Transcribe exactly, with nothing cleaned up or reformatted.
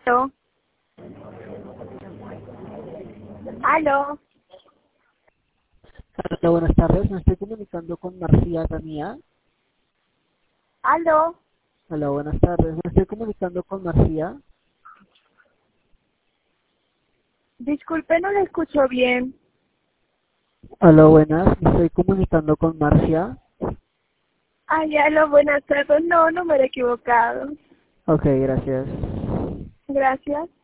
Aló. Aló. Hola, buenas tardes. Me estoy comunicando con Marcia Ramía. Aló. Hola, buenas tardes. Me estoy comunicando con Marcia. Disculpe, no le escucho bien. Hola, buenas. Me estoy comunicando con Marcia. Ay, aló, buenas tardes. No, no me he equivocado. Ok, gracias. Gracias.